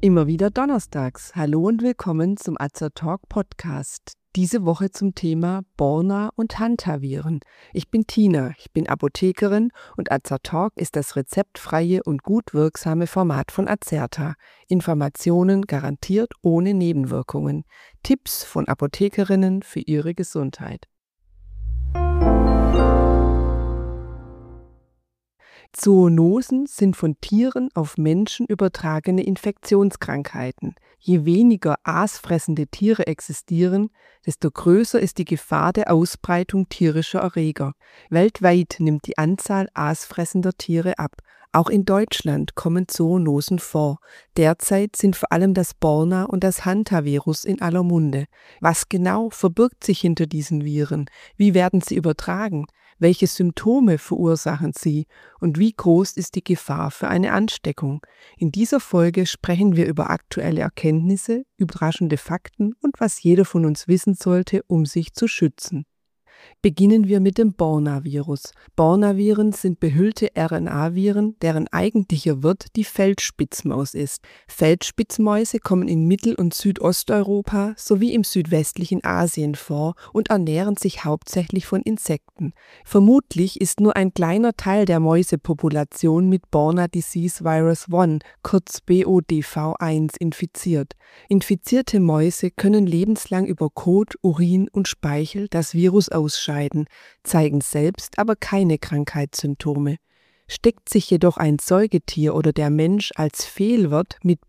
Immer wieder donnerstags. Hallo und willkommen zum Azertalk Podcast. Diese Woche zum Thema Borna und Hantaviren. Ich bin Tina, ich bin Apothekerin und Azertalk ist das rezeptfreie und gut wirksame Format von Azerta. Informationen garantiert ohne Nebenwirkungen. Tipps von Apothekerinnen für ihre Gesundheit. Zoonosen sind von Tieren auf Menschen übertragene Infektionskrankheiten. Je weniger aasfressende Tiere existieren, desto größer ist die Gefahr der Ausbreitung tierischer Erreger. Weltweit nimmt die Anzahl aasfressender Tiere ab. Auch in Deutschland kommen Zoonosen vor. Derzeit sind vor allem das Borna- und das Hantavirus in aller Munde. Was genau verbirgt sich hinter diesen Viren? Wie werden sie übertragen? Welche Symptome verursachen sie? Und wie groß ist die Gefahr für eine Ansteckung? In dieser Folge sprechen wir über aktuelle Erkenntnisse, überraschende Fakten und was jeder von uns wissen sollte, um sich zu schützen. Beginnen wir mit dem Borna-Virus. Borna-Viren sind behüllte RNA-Viren, deren eigentlicher Wirt die Feldspitzmaus ist. Feldspitzmäuse kommen in Mittel- und Südosteuropa sowie im südwestlichen Asien vor und ernähren sich hauptsächlich von Insekten. Vermutlich ist nur ein kleiner Teil der Mäusepopulation mit Borna Disease Virus 1, kurz BODV1, infiziert. Infizierte Mäuse können lebenslang über Kot, Urin und Speichel das Virus ausscheiden, zeigen selbst aber keine Krankheitssymptome. Steckt sich jedoch ein Säugetier oder der Mensch als Fehlwirt mit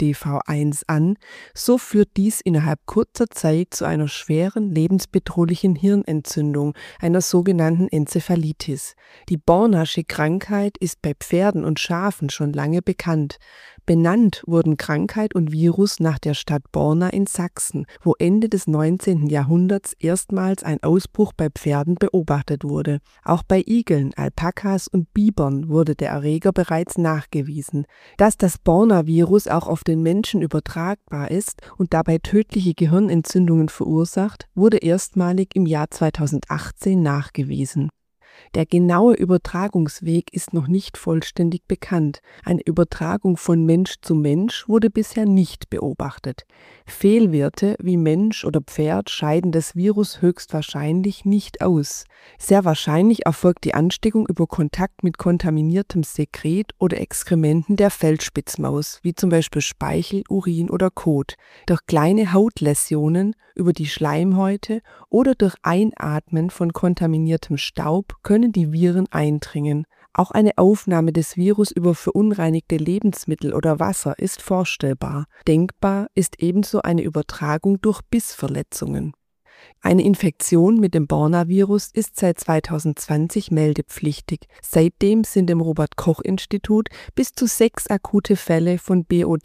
BODV1 an, so führt dies innerhalb kurzer Zeit zu einer schweren, lebensbedrohlichen Hirnentzündung, einer sogenannten Enzephalitis. Die Bornasche Krankheit ist bei Pferden und Schafen schon lange bekannt. Benannt wurden Krankheit und Virus nach der Stadt Borna in Sachsen, wo Ende des 19. Jahrhunderts erstmals ein Ausbruch bei Pferden beobachtet wurde. Auch bei Igeln, Alpakas und Bibern wurde der Erreger bereits nachgewiesen. Dass das Borna-Virus auch auf den Menschen übertragbar ist und dabei tödliche Gehirnentzündungen verursacht, wurde erstmalig im Jahr 2018 nachgewiesen. Der genaue Übertragungsweg ist noch nicht vollständig bekannt. Eine Übertragung von Mensch zu Mensch wurde bisher nicht beobachtet. Fehlwirte wie Mensch oder Pferd scheiden das Virus höchstwahrscheinlich nicht aus. Sehr wahrscheinlich erfolgt die Ansteckung über Kontakt mit kontaminiertem Sekret oder Exkrementen der Feldspitzmaus, wie zum Beispiel Speichel, Urin oder Kot, durch kleine Hautläsionen über die Schleimhäute oder durch Einatmen von kontaminiertem Staub können die Viren eindringen. Auch eine Aufnahme des Virus über verunreinigte Lebensmittel oder Wasser ist vorstellbar. Denkbar ist ebenso eine Übertragung durch Bissverletzungen. Eine Infektion mit dem Borna-Virus ist seit 2020 meldepflichtig. Seitdem sind im Robert-Koch-Institut bis zu 6 akute Fälle von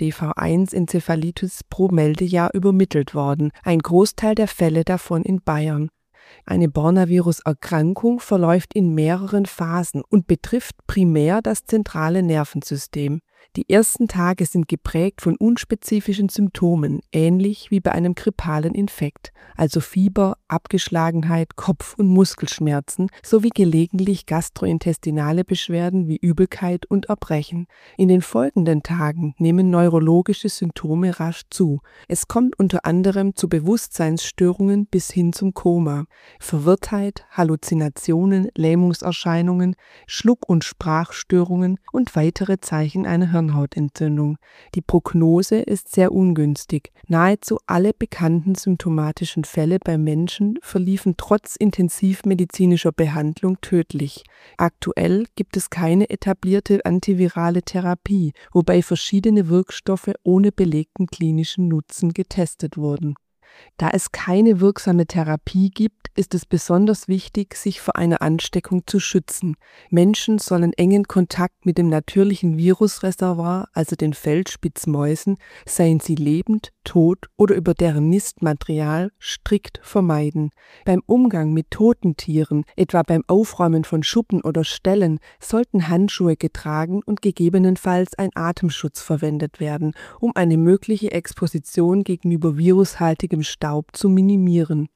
BODV1-Enzephalitis pro Meldejahr übermittelt worden, ein Großteil der Fälle davon in Bayern. Eine Borna-Virus-Erkrankung verläuft in mehreren Phasen und betrifft primär das zentrale Nervensystem. Die ersten Tage sind geprägt von unspezifischen Symptomen, ähnlich wie bei einem grippalen Infekt, also Fieber, Abgeschlagenheit, Kopf- und Muskelschmerzen sowie gelegentlich gastrointestinale Beschwerden wie Übelkeit und Erbrechen. In den folgenden Tagen nehmen neurologische Symptome rasch zu. Es kommt unter anderem zu Bewusstseinsstörungen bis hin zum Koma. Verwirrtheit, Halluzinationen, Lähmungserscheinungen, Schluck- und Sprachstörungen und weitere Zeichen einer Hirnhautentzündung. Die Prognose ist sehr ungünstig. Nahezu alle bekannten symptomatischen Fälle bei Menschen verliefen trotz intensivmedizinischer Behandlung tödlich. Aktuell gibt es keine etablierte antivirale Therapie, wobei verschiedene Wirkstoffe ohne belegten klinischen Nutzen getestet wurden. Da es keine wirksame Therapie gibt, ist es besonders wichtig, sich vor einer Ansteckung zu schützen. Menschen sollen engen Kontakt mit dem natürlichen Virusreservoir, also den Feldspitzmäusen, seien sie lebend, tot oder über deren Nistmaterial, strikt vermeiden. Beim Umgang mit toten Tieren, etwa beim Aufräumen von Schuppen oder Ställen, sollten Handschuhe getragen und gegebenenfalls ein Atemschutz verwendet werden, um eine mögliche Exposition gegenüber virushaltigem Staub zu minimieren.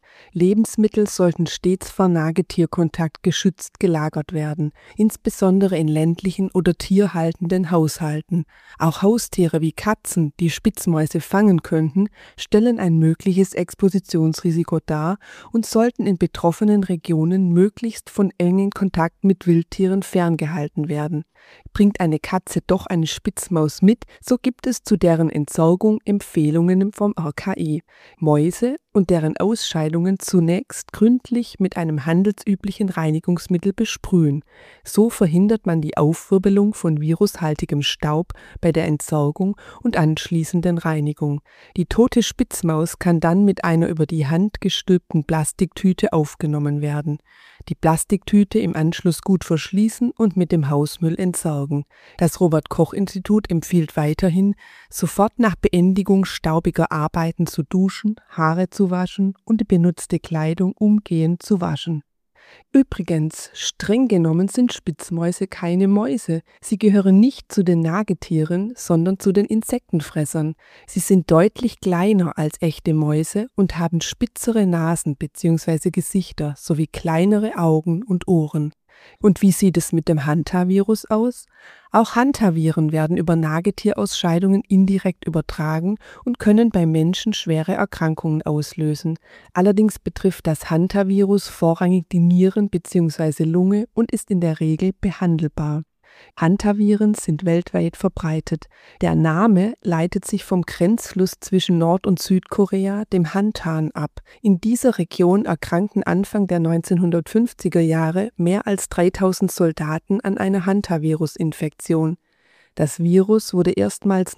Lebensmittel sollten stets vor Nagetierkontakt geschützt gelagert werden, insbesondere in ländlichen oder tierhaltenden Haushalten. Auch Haustiere wie Katzen, die Spitzmäuse fangen könnten, stellen ein mögliches Expositionsrisiko dar und sollten in betroffenen Regionen möglichst von engen Kontakt mit Wildtieren ferngehalten werden. Bringt eine Katze doch eine Spitzmaus mit, so gibt es zu deren Entsorgung Empfehlungen vom RKI. Mäuse und deren Ausscheidungen zunächst gründlich mit einem handelsüblichen Reinigungsmittel besprühen. So verhindert man die Aufwirbelung von virushaltigem Staub bei der Entsorgung und anschließenden Reinigung. Die tote Spitzmaus kann dann mit einer über die Hand gestülpten Plastiktüte aufgenommen werden. Die Plastiktüte im Anschluss gut verschließen und mit dem Hausmüll entsorgen. Das Robert-Koch-Institut empfiehlt weiterhin, sofort nach Beendigung staubiger Arbeiten zu duschen, Haare zu waschen und die benutzte Kleidung umgehend zu waschen. Übrigens, streng genommen sind Spitzmäuse keine Mäuse. Sie gehören nicht zu den Nagetieren, sondern zu den Insektenfressern. Sie sind deutlich kleiner als echte Mäuse und haben spitzere Nasen bzw. Gesichter sowie kleinere Augen und Ohren. Und wie sieht es mit dem Hantavirus aus? Auch Hantaviren werden über Nagetierausscheidungen indirekt übertragen und können bei Menschen schwere Erkrankungen auslösen. Allerdings betrifft das Hantavirus vorrangig die Nieren bzw. Lunge und ist in der Regel behandelbar. Hantaviren sind weltweit verbreitet. Der Name leitet sich vom Grenzfluss zwischen Nord- und Südkorea, dem Hantan, ab. In dieser Region erkrankten Anfang der 1950er Jahre mehr als 3000 Soldaten an einer Hantavirus-Infektion. Das Virus wurde erstmals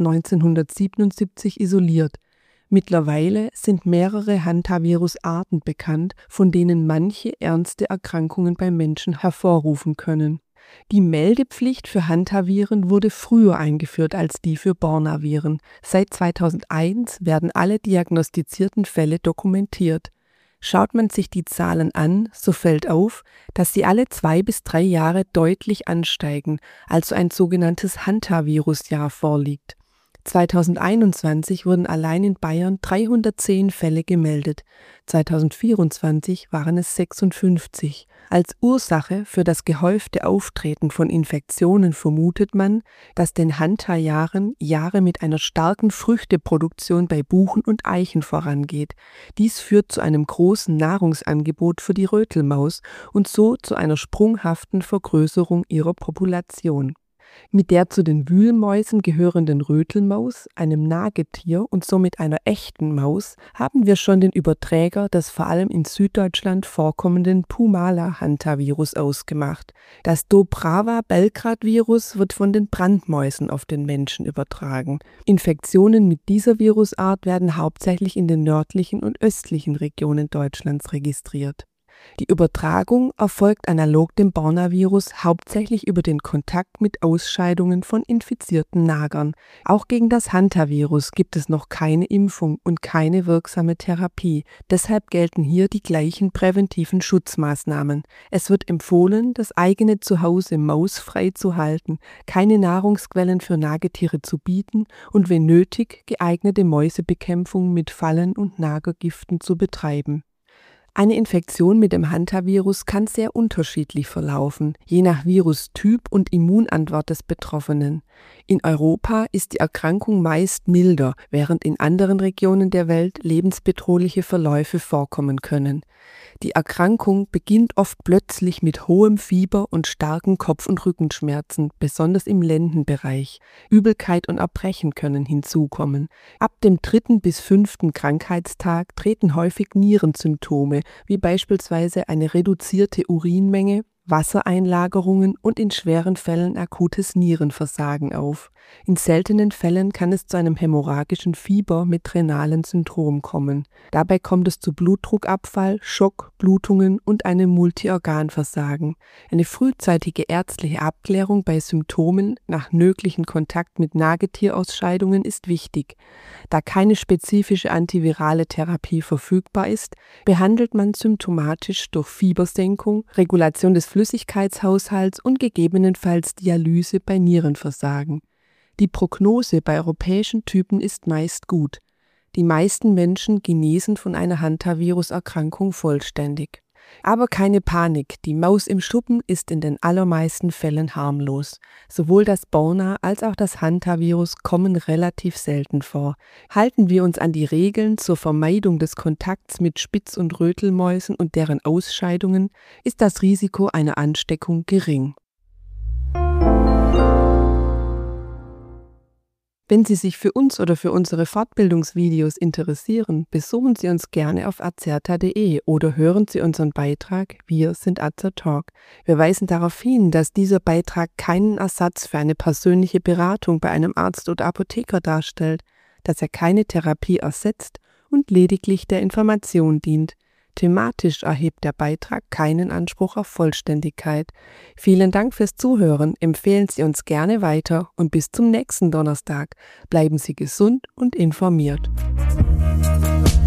1977 isoliert. Mittlerweile sind mehrere Hantavirus-Arten bekannt, von denen manche ernste Erkrankungen bei Menschen hervorrufen können. Die Meldepflicht für Hantaviren wurde früher eingeführt als die für Bornaviren. Seit 2001 werden alle diagnostizierten Fälle dokumentiert. Schaut man sich die Zahlen an, so fällt auf, dass sie alle 2 bis 3 Jahre deutlich ansteigen, also ein sogenanntes Hantavirus-Jahr vorliegt. 2021 wurden allein in Bayern 310 Fälle gemeldet, 2024 waren es 56. Als Ursache für das gehäufte Auftreten von Infektionen vermutet man, dass den Hanta-Jahren Jahre mit einer starken Früchteproduktion bei Buchen und Eichen vorangeht. Dies führt zu einem großen Nahrungsangebot für die Rötelmaus und so zu einer sprunghaften Vergrößerung ihrer Population. Mit der zu den Wühlmäusen gehörenden Rötelmaus, einem Nagetier und somit einer echten Maus, haben wir schon den Überträger des vor allem in Süddeutschland vorkommenden Pumala-Hantavirus ausgemacht. Das Dobrava-Belgrad-Virus wird von den Brandmäusen auf den Menschen übertragen. Infektionen mit dieser Virusart werden hauptsächlich in den nördlichen und östlichen Regionen Deutschlands registriert. Die Übertragung erfolgt analog dem Bornavirus hauptsächlich über den Kontakt mit Ausscheidungen von infizierten Nagern. Auch gegen das Hantavirus gibt es noch keine Impfung und keine wirksame Therapie. Deshalb gelten hier die gleichen präventiven Schutzmaßnahmen. Es wird empfohlen, das eigene Zuhause mausfrei zu halten, keine Nahrungsquellen für Nagetiere zu bieten und wenn nötig geeignete Mäusebekämpfung mit Fallen und Nagergiften zu betreiben. Eine Infektion mit dem Hantavirus kann sehr unterschiedlich verlaufen, je nach Virustyp und Immunantwort des Betroffenen. In Europa ist die Erkrankung meist milder, während in anderen Regionen der Welt lebensbedrohliche Verläufe vorkommen können. Die Erkrankung beginnt oft plötzlich mit hohem Fieber und starken Kopf- und Rückenschmerzen, besonders im Lendenbereich. Übelkeit und Erbrechen können hinzukommen. Ab dem 3. bis 5. Krankheitstag treten häufig Nierensymptome, wie beispielsweise eine reduzierte Urinmenge, Wassereinlagerungen und in schweren Fällen akutes Nierenversagen auf. In seltenen Fällen kann es zu einem hämorrhagischen Fieber mit renalen Syndrom kommen. Dabei kommt es zu Blutdruckabfall, Schock, Blutungen und einem Multiorganversagen. Eine frühzeitige ärztliche Abklärung bei Symptomen nach möglichen Kontakt mit Nagetierausscheidungen ist wichtig. Da keine spezifische antivirale Therapie verfügbar ist, behandelt man symptomatisch durch Fiebersenkung, Regulation des Flüssigkeitshaushalts und gegebenenfalls Dialyse bei Nierenversagen. Die Prognose bei europäischen Typen ist meist gut. Die meisten Menschen genesen von einer Hantavirus-Erkrankung vollständig. Aber keine Panik, die Maus im Schuppen ist in den allermeisten Fällen harmlos. Sowohl das Borna als auch das Hantavirus kommen relativ selten vor. Halten wir uns an die Regeln zur Vermeidung des Kontakts mit Spitz- und Rötelmäusen und deren Ausscheidungen, ist das Risiko einer Ansteckung gering. Wenn Sie sich für uns oder für unsere Fortbildungsvideos interessieren, besuchen Sie uns gerne auf azerta.de oder hören Sie unseren Beitrag Wir sind Azertalk. Wir weisen darauf hin, dass dieser Beitrag keinen Ersatz für eine persönliche Beratung bei einem Arzt oder Apotheker darstellt, dass er keine Therapie ersetzt und lediglich der Information dient. Thematisch erhebt der Beitrag keinen Anspruch auf Vollständigkeit. Vielen Dank fürs Zuhören, empfehlen Sie uns gerne weiter und bis zum nächsten Donnerstag. Bleiben Sie gesund und informiert.